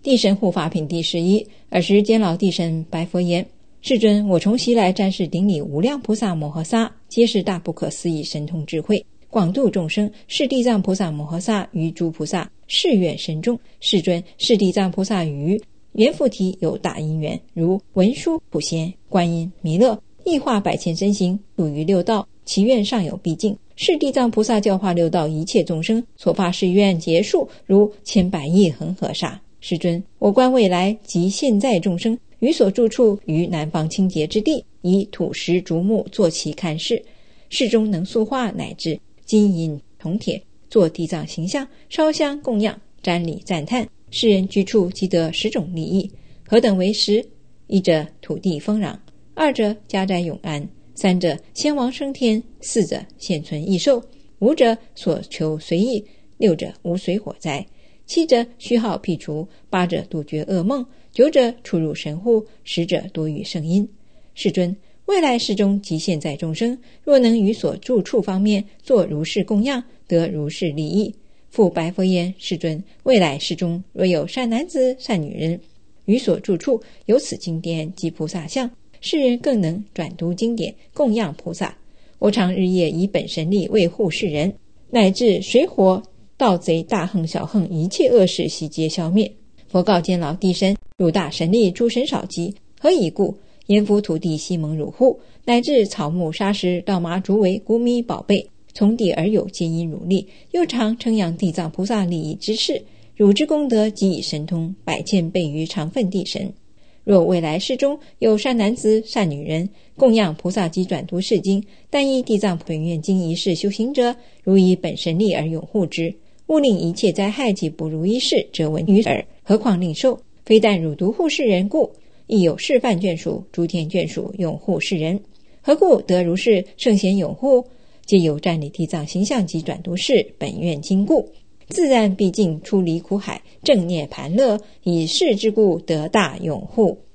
地神护法品第11。尔时监老地神白佛言：世尊，我从昔来瞻视顶礼无量菩萨摩诃萨，皆是大不可思议神通智慧，广度众生。是地藏菩萨摩诃萨于诸菩萨誓愿深重。世尊，是地藏菩萨于阎浮提有大因缘，如文殊、普贤、观音、弥勒，亦化百千身形，处于六道，其愿尚有毕竟。是地藏菩萨教化六道一切众生，所发誓愿结束如千百亿恒河沙。世尊，我观未来及现在众生于所住处于南方清洁之地，以土石竹木作其龛室，室中能塑化乃至金银铜铁，作地藏形象，烧香供养，瞻礼赞叹。世人居处即得10种利益。何等为10？一者土地丰壤，二者家宅永安，三者先王升天，四者现存异寿，五者所求随意，六者无水火灾，七者虚耗辟除，八者杜绝噩梦，九者出入神户，十者多遇圣因。世尊，未来世中及现在众生，若能于所住处方面做如是供养，得如是利益。复白佛言：世尊，未来世中若有善男子善女人，于所住处有此经典及菩萨像，世人更能转读经典，供养菩萨。我常日夜以本神力维护世人，乃至水火盗贼大横小横一切恶事悉皆消灭。佛告监老地神：汝大神力，诸神少及，何以故？阎浮土地悉蒙汝护，乃至草木沙石稻麻竹苇谷米宝贝，从地而有，皆因汝力。又常称扬地藏菩萨利益之事，汝之功德即以神通百千倍于常分地神。若未来世中有善男子善女人，供养菩萨及转读是经，但依地藏本愿经一事修行者，如以本神力而拥护之，勿令一切灾害及不如意事者闻于耳，何况令受？非但汝独护世人故，亦有示范眷属、诸天眷属拥护世人。何故得如是圣贤拥护？皆有瞻礼地藏形象及转读是本愿经故，自然毕竟出离苦海，正涅盘乐，以是之故得大拥护。